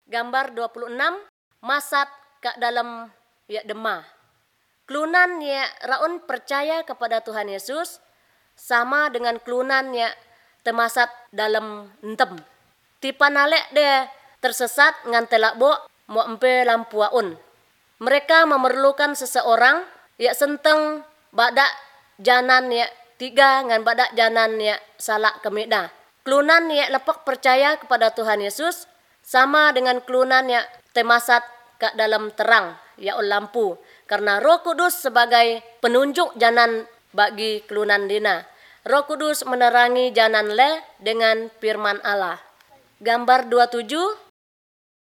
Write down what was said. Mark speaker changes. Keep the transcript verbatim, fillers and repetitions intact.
Speaker 1: Gambar dua puluh enam, masat ke dalam ya demah. Kelunan ya raun percaya kepada Tuhan Yesus sama dengan kelunan ya temasat dalam entem. Tipa nalek dia tersesat ngan telakbo mo empe lampuaun. Mereka memerlukan seseorang ya senteng badak janan ya tiga ngan badak janan ya salak kemida. Kelunan ya lepak percaya kepada Tuhan Yesus sama dengan kelunan ya temasat ke dalam terang ya lampu, karena Roh Kudus sebagai penunjuk jalan bagi kelunan dina. Roh Kudus menerangi jalan le dengan firman Allah. Gambar dua puluh tujuh,